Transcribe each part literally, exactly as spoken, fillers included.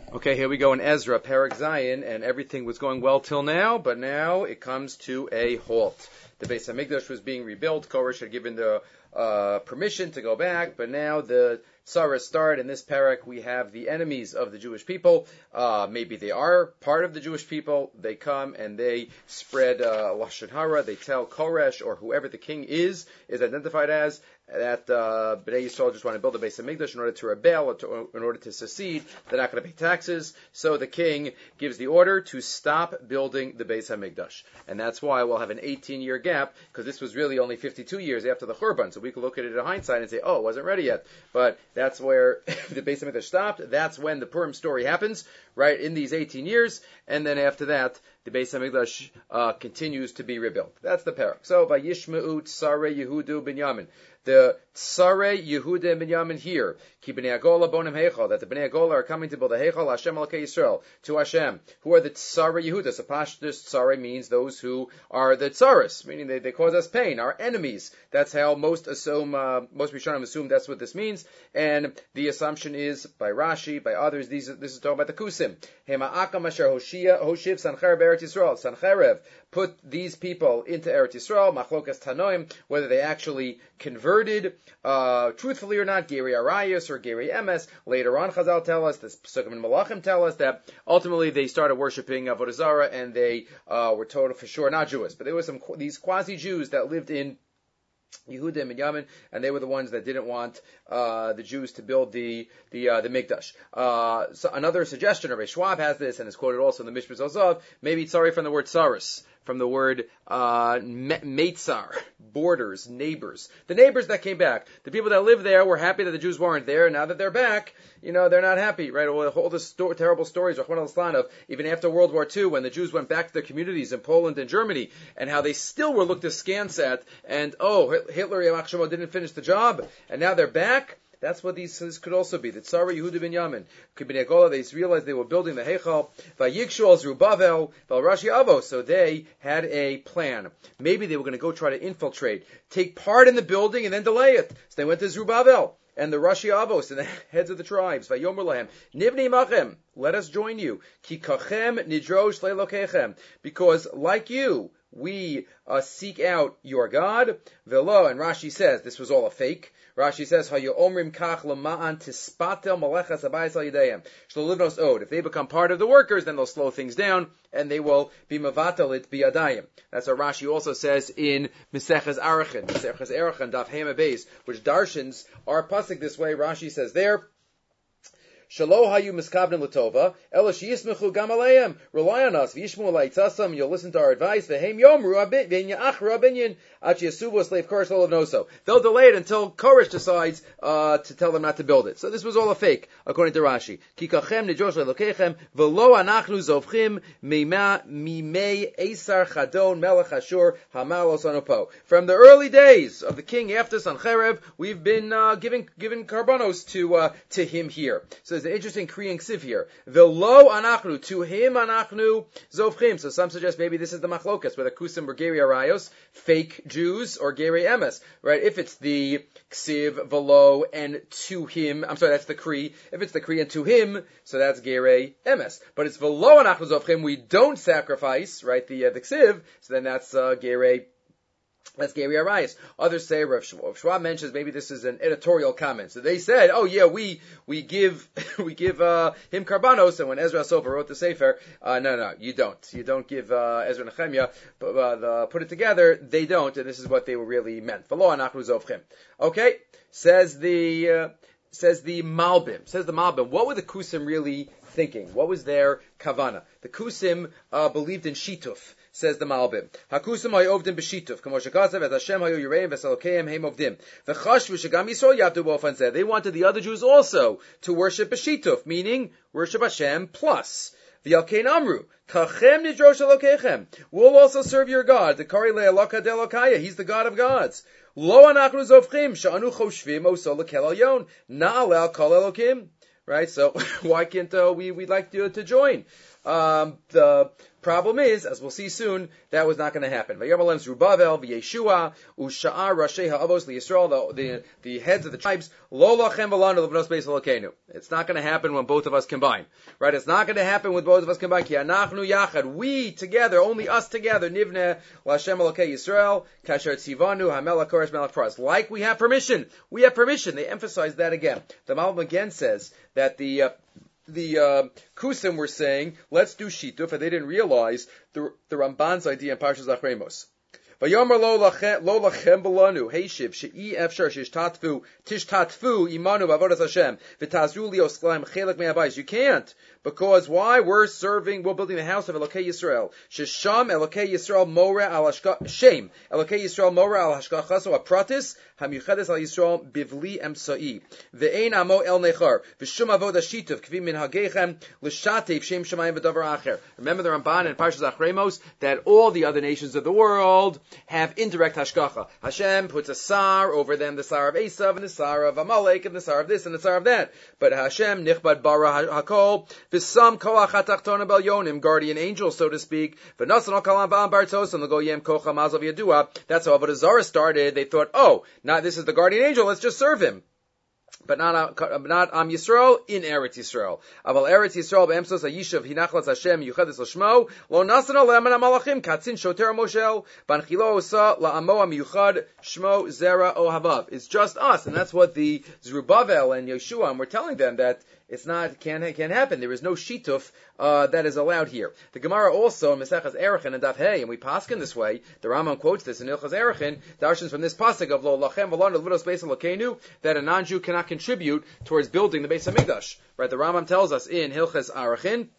Okay, here we go in Ezra, Perek Zion, and everything was going well till now, but now it comes to a halt. The Beis Hamikdash was being rebuilt. Koresh had given the uh, permission to go back, but now the Tsaras start. In this Perek, we have the enemies of the Jewish people. Uh, maybe they are part of the Jewish people. They come and they spread uh, Lashon Hara. They tell Koresh, or whoever the king is, is identified as, that uh, Bnei Yisrael just want to build a Beis Hamikdash in order to rebel, or to, in order to secede. They're not going to pay taxes. So the king gives the order to stop building the Beis Hamikdash. And that's why we'll have an eighteen-year gap, because this was really only fifty-two years after the Churban. So we could look at it in hindsight and say, oh, it wasn't ready yet. But that's where the Beis Hamikdash stopped. That's when the Purim story happens, right, in these eighteen years. And then after that, the Beis Hamikdash uh, continues to be rebuilt. That's the parak. So, Vayishmeu Tsarei Yehudu Binyamin. The Tsarei Yehuda and Binyamin here, Ki Bnei Agola Bonim Heichal, that the Bnei Agola are coming to build a Heichal, Hashem Elokei Yisrael, to Hashem. Who are the Tsarei Yehuda? So Pashtus Tsarei means those who are the Tsaris, meaning they, they cause us pain, our enemies. That's how most assume, uh, most Rishonim assume that's what this means. And the assumption is, by Rashi, by others, these, this is talking about the Kusim. Hema Akam Asher Hoshia, Hoshiv Sancherev Eretz Yisrael. Sancherev put these people into Eretz Yisrael, Machlokas Tanoim, whether they actually converted, uh, truthfully or not, Geri Arayas or Geri Emes. Later on, Chazal tell us, the Pesukim and Malachim tell us that ultimately they started worshiping Avodah Zarah, and they uh, were told for sure not Jewish. But there were some these quasi-Jews that lived in Yehuda and Binyamin, and they were the ones that didn't want uh, the Jews to build the the uh, the Mikdash. Uh, so another suggestion, Rabbi Schwab has this, and is quoted also in the Mishpat Zozov, maybe it's sorry from the word tsaris, from the word uh, meitzar, borders, neighbors. The neighbors that came back, the people that lived there were happy that the Jews weren't there. Now that they're back, you know, they're not happy, right? All, all the sto- terrible stories, Rahman al-Islam, of even after World War Two, when the Jews went back to their communities in Poland and Germany, and how they still were looked askance at, and oh, Hitler, Yamach Shemo, didn't finish the job, and now they're back. That's what these this could also be. The Tsarei Yehuda Binyamin, Bnei Agola, they realized they were building the Heichal. Vayikshu al Zerubbabel, Val Rashi Avo. So they had a plan. Maybe they were going to go try to infiltrate, take part in the building, and then delay it. So they went to Zerubbabel and the Rashi Avos and the heads of the tribes. Vayomer lahem, Nivnei machem, let us join you. Ki kachem nidrosh leilokechem, because like you, we uh, seek out your God. Velo, and Rashi says this was all a fake. Rashi says, "Hayomrim kach lama'an tispatel malechas habayis al yidayim." Shlolivnos od. If they become part of the workers, then they'll slow things down, and they will be mavatal it biyadayim. That's what Rashi also says in Meseches Arachin, Meseches Arachin, Daf Hema Beis, which darshans are pasuk this way. Rashi says there, Shalo hayu miskabnim latova, ela sheyismechu gam aleim. Rely on us. V'yishmu alaitzasam. You'll listen to our advice. V'heim yomru v'nya'achru abinyan ach yasuvu slave Koresh olavnoso. They'll delay it until Koresh decides uh, to tell them not to build it. So this was all a fake, according to Rashi. Kikachem nijosh leilokechem v'lo anachnu zovchim mima mimei esar chadon melech Ashur hamalos anopo. From the early days of the king after Sancherev, we've been uh, giving giving karbanos to uh, to him here. So there's an interesting Kriyan Ksiv here. Velo anachnu, to him anachnu zovchim. So some suggest maybe this is the machlokas, whether kusim or geri arayos, fake Jews, or geri emes, right? If it's the Ksiv, velo, and to him, I'm sorry, that's the Kri. If it's the Kri and to him, so that's geri emes. But it's velo anachnu zovchim, we don't sacrifice, right, the, uh, the Ksiv, so then that's uh, geri That's Geri Arayis. Others say, Rav Schwab, Schwab mentions maybe this is an editorial comment. So they said, oh yeah, we we give we give uh, him karbanos, and when Ezra Sofer wrote the Sefer, uh, no, no, you don't. You don't give uh, Ezra Nehemiah, but uh, the, put it together, they don't, and this is what they were really meant. V'lo anachnu zovchim. Okay, says the uh, says the Malbim, says the Malbim. What were the Kusim really thinking? What was their kavana? The Kusim uh, believed in Shituf. Says the Malbim. Hakusim hayu ovdim b'shituf. Kamo shekasav et Hashem hayu yireim v'salokeim heim ovdim. V'chashvu shegam Yisrael yavdu b'ofan zeh. They wanted the other Jews also to worship b'shituf, meaning worship Hashem plus. V'yalkein amru. Kachem nidrosh alokechem. We'll also serve your God. The kari le'aloka de'alokaya. He's the God of gods. Lo anachnu zovchim sha'anu choshvim oso lekel alyon. Na'alel kol elokim. Right? So why can't uh, we we'd like to to join? Um, the problem is, as we'll see soon, that was not going to happen. Vayomalem Zerubbabel, V'Yeshua, Usha'ar Rashi Ha'avos L'Yisrael, the the heads of the tribes, Lo Lachem V'Lanu L'Vnos Beis Elokeinu. It's not going to happen when both of us combine, right? It's not going to happen when both of us combine. Ki Anachnu Yachad, we together, only us together, Nivne L'Hashem Elokei Yisrael, Kasher Tzivanu Hamelach Koresh Melech Paras. Like we have permission, we have permission. They emphasize that again. The Malbim again says that the uh, the uh, Kusim were saying, let's do Shituf, and they didn't realize the, the Ramban's idea in Parshas Achremos. Vayomer lo lachem b'lanu heishiv she'i efshar shishtatfu tishtatfu imanu b'avodas Hashem v'tazru lios klaim chelek me'abayis. You can't, because why? We're serving, we're building the house of Elokei Yisrael. Shesham Elokei Yisrael mora al hashka shame Elokei Yisrael mora al hashkachaso apratis hamiyuchedes al Yisrael bivli emsai ve'ein amo el nechar v'shum avodas shituf kvi min hagechem l'shatev shem shemayim v'davar acher. Remember the Ramban in Parshas Achremos that all the other nations of the world have indirect hashgacha. Hashem puts a sar over them, the sar of Esav and the sar of Amalek and the sar of this and the sar of that. But Hashem nichbad bara hakol v'sam koach hatachtona bel yonim, guardian angel, so to speak. V'nasan al kalam ba'am bartos and the goyim kocha mazav yadua. That's how Avodah Zarah started. They thought, oh, now this is the guardian angel, let's just serve him. But not not Am Yisrael in Eretz Yisrael. Aval Eretz Yisrael be'emsos hayishav hinachlas Hashem yuchades l'shmo lo nasan alem and amalachim katzin shoter moshel banchilo osa la'amo amiyuchad shmo zera ohavav. It's just us, and that's what the Zerubbabel and Yeshua were telling them, that it's not can't can't happen. There is no shituf uh, that is allowed here. The Gemara also in Maseches Erechim and Daf Hey, and we paskin this way. The Rambam quotes this in Ilchas Erechim, darshans from this pasuk of Lo Lachem V'Lanu L'Vnos Beis Elokeinu, that a non-Jew cannot contribute towards building the Beis Hamikdash. Right? The Rambam tells us in Hilchas Erechim,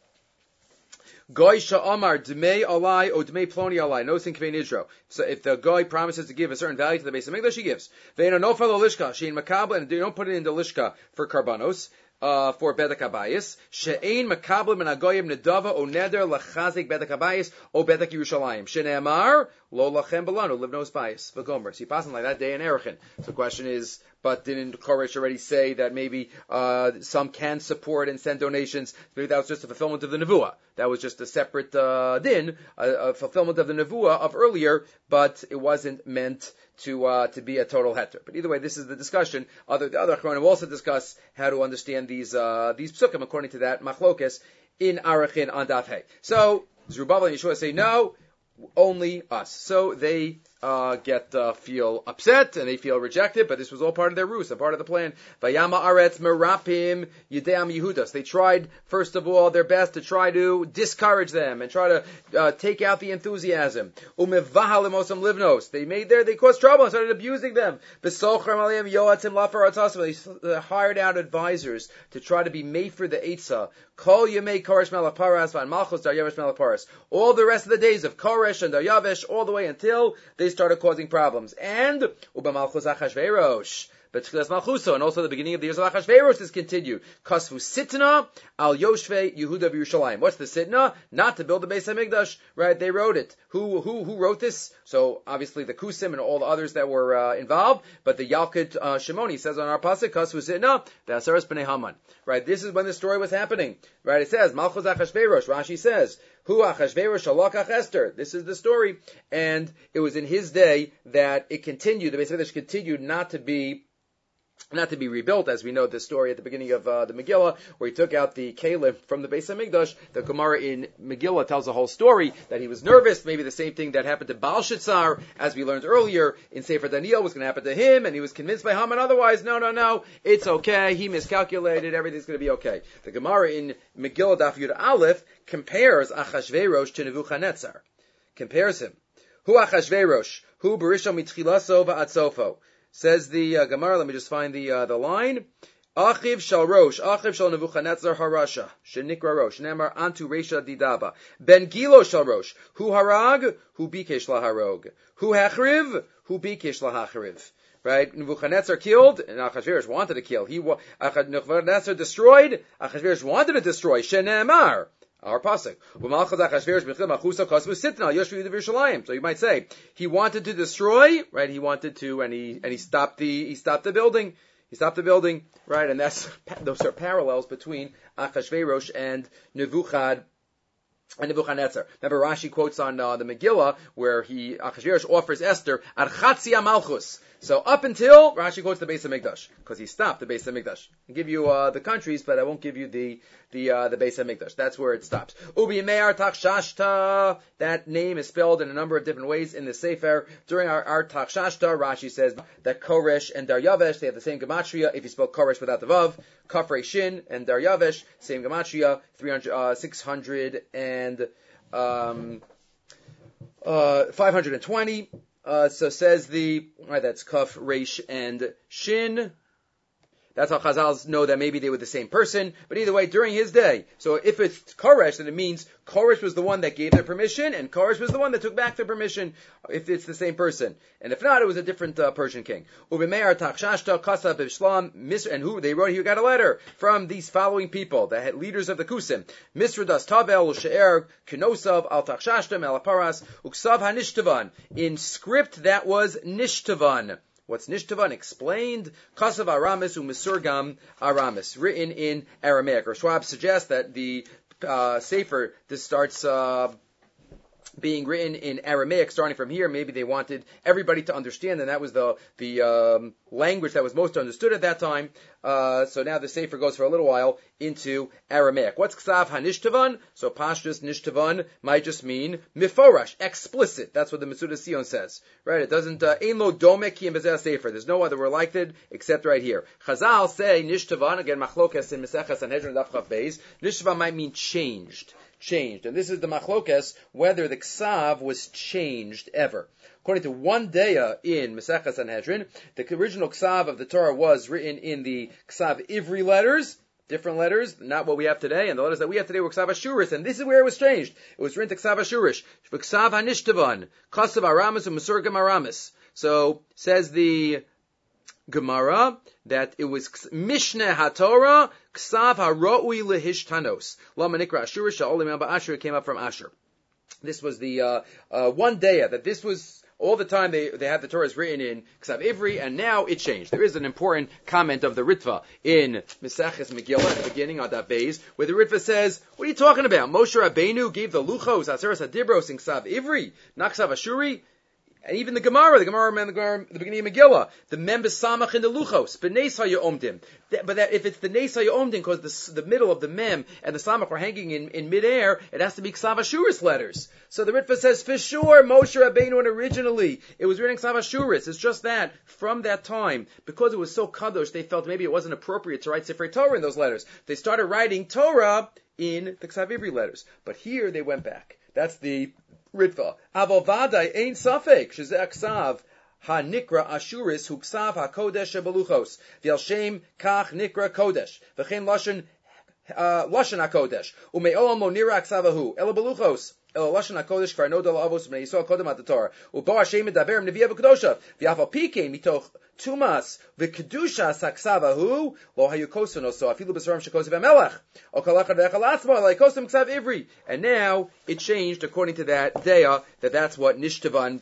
Goy sha'amar dmei alai or dmei ploni alai, no sin kvein Israel. So if the guy promises to give a certain value to the Beis Hamikdash, he gives. Ve'ena no fellow lishka shein makabel, and you don't put it into lishka for karbanos. Uh, for Bedek Habayis, she'ein makabel min hagoyim nedava o neder lachazik Bedek Habayis o Bedek Yerushalayim. Shene'amar lo lachem b'lanu livnos bayis v'gomer. So he passed like that day in Erechim. So the question is, but didn't Koresh already say that maybe uh, some can support and send donations? Maybe that was just a fulfillment of the Nevuah. That was just a separate uh, din, a, a fulfillment of the Nevuah of earlier, but it wasn't meant to uh, to be a total heter. But either way, this is the discussion. Other the other Achronim also discuss how to understand these uh, these psukim according to that machlokes in Arachin on Daf Hey. So Zerubbabel and Yeshua say no, only us. So they uh, get uh, feel upset and they feel rejected, but this was all part of their ruse, a part of the plan. Vayama aretz merapim yideam Yehudas. They tried first of all their best to try to discourage them and try to uh, take out the enthusiasm. Umevahal imosam livnos. They made their they caused trouble and started abusing them. Besochram aliyim yoatzim lafar atasim. They hired out advisors to try to be made for the Eitzah. Kol yemei Koresh melech Paras van Malchus Daryavesh melech Paras. All the rest of the days of Koresh and Daryavesh, all the way until they started causing problems. And Uba Malchus Achashverosh. But Tchilas Malchuso, and also the beginning of the years of Achashverosh is continued. Kasvu Sitna al Yoshvei Yehuda Yerushalayim. What's the Sitna? Not to build the Beis Hamikdash, right? They wrote it. Who who who wrote this? So obviously the Kusim and all the others that were uh, involved. But the Yalkut uh, Shimoni says on our pasuk, Kasvu Sitna the Asaras Bnei Haman. Right? This is when the story was happening. Right? It says Malchus Achashverosh. Rashi says Hu Achashverosh Shalakach Esther. This is the story, and it was in his day that it continued. The Beis Hamikdash continued not to be. Not to be rebuilt, as we know the story at the beginning of uh, the Megillah, where he took out the Kalim from the Beis Hamikdash. The Gemara in Megillah tells the whole story that he was nervous. Maybe the same thing that happened to Baal Shitzar, as we learned earlier in Sefer Daniel, was going to happen to him, and he was convinced by Haman otherwise. No, no, no, it's okay. He miscalculated. Everything's going to be okay. The Gemara in Megillah Daf Yud Aleph compares Achashverosh to Nebuchadnezzar. Compares him. Hu Achashverosh, hu Berisha mitchilaso va'atzofo. Says the uh, Gemara, let me just find the uh, the line. Achiv shal rosh, achiv shal Nebuchadnezzar harasha, shenikra rosh, nemar antu resha didaba. Ben gilo shal rosh, hu harag, hu bikesh laharog, hu hachriv, hu bikesh lahachriv. Right? Nebuchadnezzar killed, and Achashverosh wanted to kill. He wa- Nebuchadnezzar destroyed, Achashverosh wanted to destroy. Shenemar. Our pasuk. So you might say he wanted to destroy, right? He wanted to, and he and he stopped the he stopped the building. He stopped the building, right? And that's those are parallels between Achashverosh and Nebuchadnezzar. and Nebuchadnezzar. Remember, Rashi quotes on uh, the Megillah where he Achashverosh offers Esther Archatzia Malchus. So up until Rashi quotes the Beis Hamikdash, because he stopped the Beis Hamikdash. I'll give you uh, the countries, but I won't give you the the uh, the Beis Hamikdash. That's where it stops. Ubi Me'ar Tachshashta. That name is spelled in a number of different ways in the Sefer. During our, our Tachshashta, Rashi says that Koresh and Daryavesh, they have the same gematria. If you spell Koresh without the Vav, Kafrei Shin and Daryavesh, same gematria, three hundred, uh, six hundred and um, uh, five hundred twenty. Uh, so says the, right, that's Kaf, Reish, and Shin. That's how Chazals know that maybe they were the same person. But either way, during his day. So if it's Koresh, then it means Koresh was the one that gave the permission, and Koresh was the one that took back the permission, if it's the same person. And if not, it was a different uh, Persian king. Ubimeir Tachshashta Kasa Bishlam, and who they wrote, he got a letter from these following people, the head leaders of the Kusim. Misradas Tavel, She'er, Kenosav, Al Tachshashta, Malaparas, Uksav HaNishtavan, in script that was Nishtavan. What's Nishtavan? Explained. Kasav Aramis u'Mesurgam Aramis, written in Aramaic. Or Schwab suggests that the uh, Sefer, this starts uh, being written in Aramaic, starting from here. Maybe they wanted everybody to understand, and that was the the um, language that was most understood at that time. Uh, so now the Sefer goes for a little while into Aramaic. What's Ksav HaNishtavan? So Pashtus Nishtavan might just mean Miforash, explicit. That's what the Metzudas Sion says. Right? It doesn't, Ein lo domek ki Bezeh Sefer. There's no other word like it except right here. Chazal say Nishtavan, again, Machlokes in Meseches Sanhedrin Daf Chav Beis. Nishtavan might mean changed. Changed. And this is the Machlokes, whether the Ksav was changed ever. According to one Deya in Meseches Sanhedrin, the original Ksav of the Torah was written in the Ksav Ivri letters, different letters, not what we have today, and the letters that we have today were Ksav Ashuris, and this is where it was changed. It was written to Ksav Ashurish, Ksav HaNishtavan, Kasav Aramis and Mesurgam Aramis. So, says the Gemara that it was Mishneh HaTorah, Ksav HaRo'ui Lehishtanos. Lama Nikra Ashurish, Sha'olim Abba Asher, came up from Asher. This was the uh, uh, one Deya, that this was all the time they, they had the Torahs written in Ksav Ivri, and now it changed. There is an important comment of the Ritva in Meseches Megillah at the beginning of that Beis, where the Ritva says, what are you talking about? Moshe Rabbeinu gave the Luchos, Aseres HaDibros in Ksav Ivri, not Ksav Ashuri? And even the Gemara, the Gemara, the, Gemara, the beginning of Megillah, the members Samach in the Luchos, B'neis HaYomdim. But that, if it's the Neis HaYomdim, because the, the middle of the Mem and the Samach were hanging in, in midair, it has to be Ksav Ashuris letters. So the Ritva says, for sure, Moshe Rabbeinu, and originally, it was written in Ksav Ashuris. It's just that, from that time, because it was so kadosh, they felt maybe it wasn't appropriate to write Sefer Torah in those letters. They started writing Torah in the Ksav Ivri letters. But here, they went back. That's the Ritva. Avovadai ain't safek shezeh ksav ha-nikra ashuris hu ksav ha-kodesh shebeluchos v'al shem kach nikra kodesh v'chein lashon lashon ha-kodesh u'me'olam lo nira ksavahu ela beluchos ela lashon ha-kodesh kvar noda la'avos b'nei Yisrael kodem at the Torah u'bo Hashem medaber m'neviah v'kedosha v'afal pikein mitoch Tumas v'kedusha saksavahu lo hayukoson so afilu b'saram shekosev hamelech o kalachad ve'echalatzma laikosem ksav ivri. And now it changed according to that Deya that that's what Nishtavan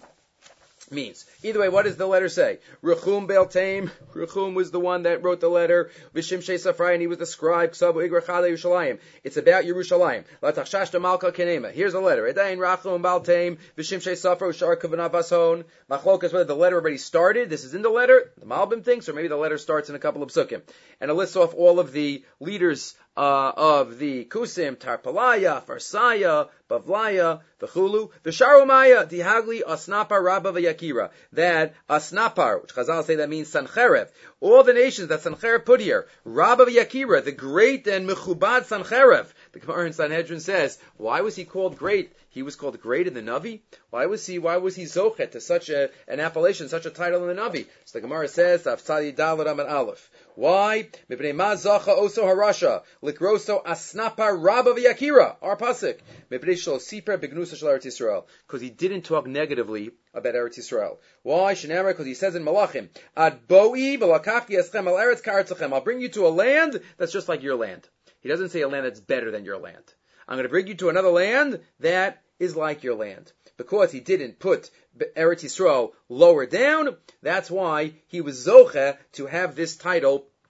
means. Either way, what does the letter say? Rechum Beltaim. Rechum was the one that wrote the letter. V'shimshei Safrai, and he was the scribe. Ksavu Igra Chale Yerushalayim. It's about Yerushalayim. Latachshashta Malka Kenema. Here's the letter. Edain Rachum Beltaim. V'shimshei Safra Ushar Kavanav Vason. Machlokas, whether the letter already started. This is in the letter. The Malbim thinks, or maybe the letter starts in a couple of psukim. And it lists off all of the leaders Uh, of the Kusim, Tarpalaya, Farsaya, Bavlaya, V'chulu, V'sharumaya, Dihagli, Asnapar, Rabba, V'yakira. That Asnapar, which Chazal say that means Sancherev, all the nations that Sancherev put here, Rabba, V'yakira, the great and Mechubad Sancherev. The Gemara in Sanhedrin says, why was he called great? He was called great in the Navi? Why was he, why was he Zochet to such a, an appellation, such a title in the Navi? So the Gemara says, Afsali Dalet Amad Aleph. Why? Mipnei ma zacha oso harasha likroso asnapa rabba v'yakira. Our pasuk. Mipnei shel siper begnusa shel Eretz Yisrael. Because he didn't talk negatively about Eretz Yisrael. Why? Shenamar, because he says in Malachim, Ad boi v'lakachti eschem al eretz ka'artzachem. I'll bring you to a land that's just like your land. He doesn't say a land that's better than your land. I'm going to bring you to another land that is like your land. Because he didn't put Eretz Yisrael lower down, that's why he was zoche to have this title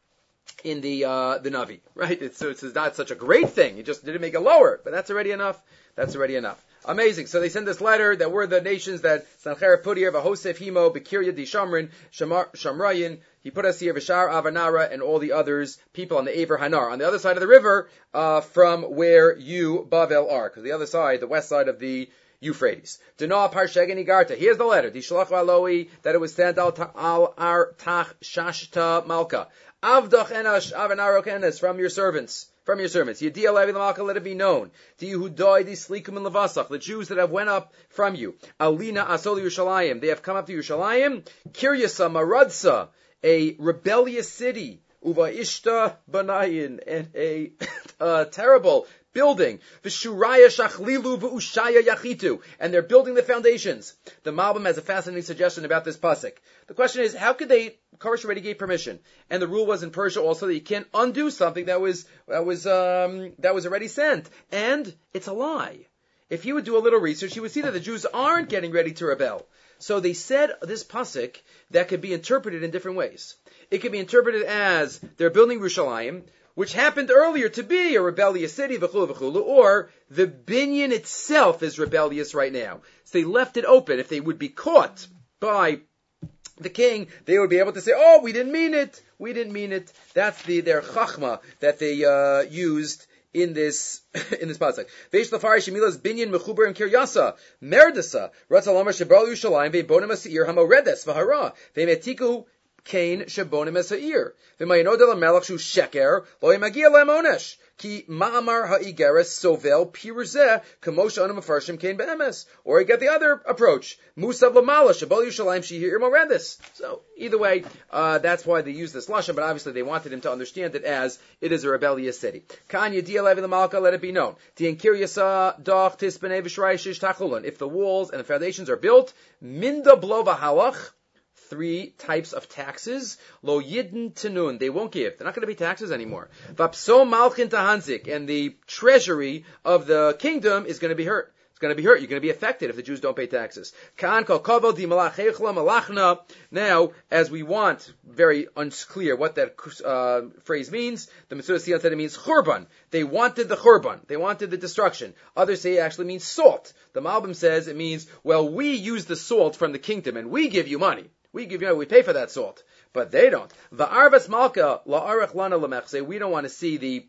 in the uh, the Navi, right? It's, so it's not such a great thing. You just didn't make it lower, but that's already enough. That's already enough. Amazing. So they send this letter that we're the nations that Sancherib put here, Vahosef Himo, Bekirya Di Shamrin, Shamrayin, he put us here, Vishar Avanara, and all the others, people on the Aver Hanar, on the other side of the river, uh, from where you, Bavel, are. Because the other side, the west side of the Euphrates. Dana Parshegani Garta. Here's the letter. Dishlach Aloi, that it was sent al ar tach shashta malka. Avdach enash avanarok enes, from your servants. From your servants. Yediyah levi l'malka, let it be known. To you who died, dislikum and levasach, the Jews that have went up from you. Alina asol Yerushalayim, they have come up to Yerushalayim. Kiryasa maradsa, a rebellious city. Uva ishta banayin, and a uh, terrible building. V'shuraya shachlilu v'ushaya yachitu, and they're building the foundations. The Malbim has a fascinating suggestion about this pasuk. The question is, how could they? Korish already gave permission, and the rule was in Persia also that you can't undo something that was that was um, that was already sent, and it's a lie. If you would do a little research, you would see that the Jews aren't getting ready to rebel. So they said this pasuk that could be interpreted in different ways. It could be interpreted as they're building Yerushalayim, which happened earlier to be a rebellious city, v'chulu v'chulu, or the binyan itself is rebellious right now. So they left it open. If they would be caught by the king, they would be able to say, oh, we didn't mean it. We didn't mean it. That's the their chachma that they uh, used in this in this pasuk. Veish lafarish shemilas binyan mechuber and kiryasa merdasa ratzalomar shebal Yerushalayim ve'bonim asir hamoredes v'hara ve'metiku kain shebonim esair v'mayinod el melech shu sheker lo yemagia lemonesh ki ma'amar ha'igeres sovel piruzeh kamosh anum afarshim kain be'emes. Or you get the other approach, musav lamala shebal Yerushalayim shehir moredes. So either way, uh, that's why they use this lashon. But obviously they wanted him to understand it as it is a rebellious city. Kan yediyah levi l'malka, let it be known. Tien kiryasa doch tispenei v'shrei shish tachulon. If the walls and the foundations are built, minda blo v'halach. Three types of taxes. Lo yidn tenun. They won't give. They're not going to be taxes anymore. Vapso malchin tahanzik. And the treasury of the kingdom is going to be hurt. It's going to be hurt. You're going to be affected if the Jews don't pay taxes. Kan kol kavod di malachechla malachna. Now, as we want, very unclear what that uh, phrase means. The Mesudas Sion said it means churban. They wanted the churban. They wanted the destruction. Others say it actually means salt. The Malbim says it means, well, we use the salt from the kingdom and we give you money. We give you, we pay for that salt, but they don't. Va'arvas malka la'arech lana lemechse. We don't want to see the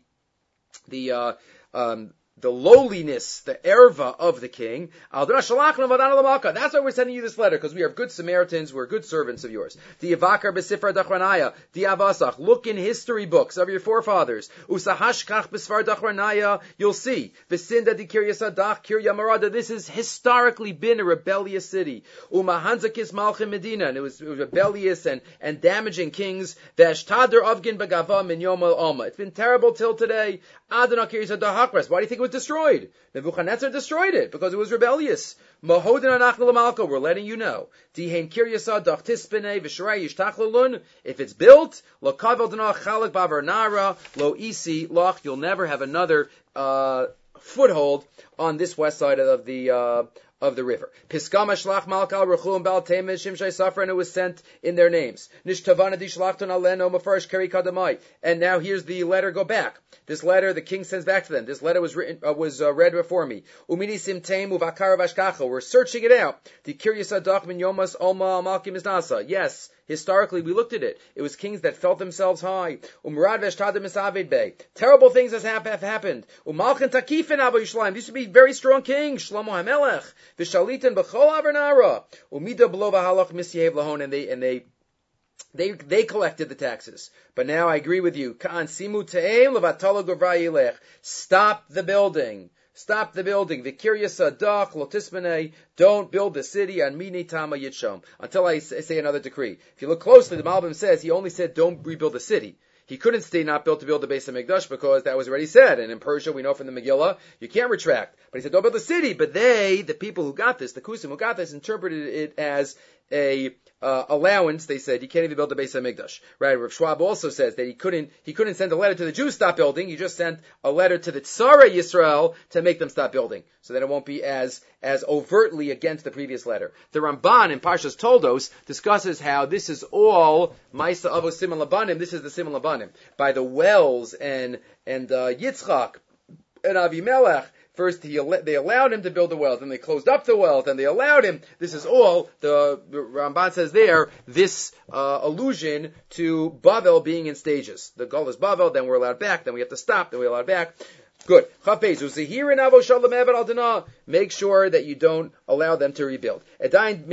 the uh, um, the lowliness, the erva of the king. That's why we're sending you this letter, because we are good Samaritans, we're good servants of yours. Look in history books of your forefathers. You'll see. This has historically been a rebellious city. And it was rebellious and, and damaging kings. It's been terrible till today. Why do you think it was destroyed? Nebuchadnezzar destroyed it because it was rebellious. We're letting you know. If it's built, you'll never have another uh, foothold on this west side of the uh, of the river. Piskama shlach malkal rechum bal temes shimshai safra, and it was sent in their names. Nishtavana di shlachton aleno mafarish keri kadamai. And now here's the letter. Go back. This letter the king sends back to them. This letter was written uh, was uh, read before me. Umini simteim uvakar vashkacha. We're searching it out. The kiryas adach min yomas alma malkim isnasa. Yes. Historically, we looked at it. It was kings that felt themselves high. Umrad v'eshtadim misavid bey. Terrible things have happened. Umalchin takifin abu Yishlayim. These used to be very strong kings. Shlomo HaMelech. V'shalitin b'chol avernara. Umida b'lo v'halach misyev lahon. And they, and they, they, they collected the taxes. But now I agree with you. Ka'an simu te'em levatala govrayilech. Stop the building. Stop the building. Vikiryas adach lotismene. Don't build the city on mini tama yitshom. Until I say another decree. If you look closely, the Malbim says he only said don't rebuild the city. He couldn't stay not built to build the base of Mikdash because that was already said. And in Persia, we know from the Megillah, you can't retract. But he said don't build the city. But they, the people who got this, the Kusim who got this, interpreted it as a uh, allowance. They said you can't even build the Beis Hamikdash. Right? Rav Schwab also says that he couldn't he couldn't send a letter to the Jews stop building. He just sent a letter to the Tzara Yisrael to make them stop building, so that it won't be as as overtly against the previous letter. The Ramban in Parshas Toldos discusses how this is all Maisa Avos Siman Labanim. This is the Siman Labanim by the wells and and uh, Yitzchak and Avimelech. First, he, they allowed him to build the wells, then they closed up the wells, then they allowed him. This is all, the, the Ramban says there, this uh, allusion to Bavel being in stages. The goal is Bavel, then we're allowed back, then we have to stop, then we're allowed back. Good. Make sure that you don't allow them to rebuild. Right?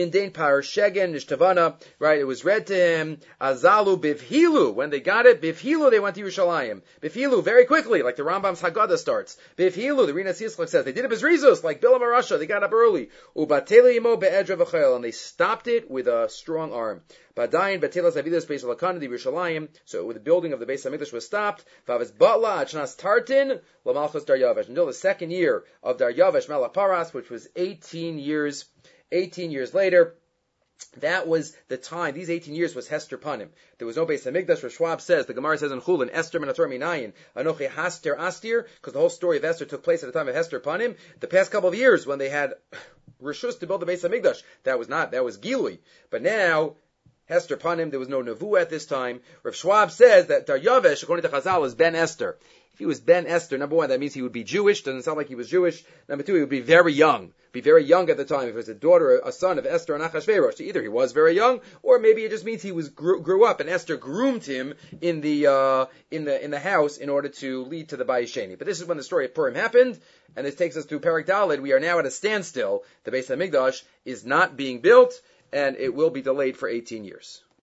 It was read to him, Azalu bivhilu. When they got it, bivhilu, they went to Yerushalayim. Bivhilu, very quickly, like the Rambam's Haggadah starts. Bivhilu, the Rinas Yitzchak says, they did it Bezrizus, like Bilam Arasha, they got up early. And they stopped it with a strong arm. Badayin Batelas Avidas Beis Lakana di Yerushalayim. So the building of the Beis Hamikdash was stopped. Vavis Batla Achnas Tartin LaMalchus Daryavesh, until the second year of Daryavesh Melech Paras, which was eighteen years. Eighteen years later. That was the time. These eighteen years was Hester Panim. There was no Beis Hamikdash. Rav Schwab says, the Gemara says in Chulin, Esther Minator Minayin, Anochi Haster Astir, because the whole story of Esther took place at the time of Hester Panim. The past couple of years when they had Rishus to build the Beis Hamikdash, that was not, that was Gilui. But now, Hester Panim, there was no Nevuah at this time. Rav Schwab says that Daryavesh, according to Chazal, is Ben Esther. If he was Ben Esther, number one, that means he would be Jewish. Doesn't sound like he was Jewish. Number two, he would be very young. Be very young at the time. If it was a daughter, a son of Esther and Achashverosh, either he was very young, or maybe it just means he was grew, grew up and Esther groomed him in the uh, in the in the house in order to lead to the Bayis Sheni. But this is when the story of Purim happened, and this takes us to Perek Daled. We are now at a standstill. The Beis Hamikdash is not being built, and it will be delayed for eighteen years.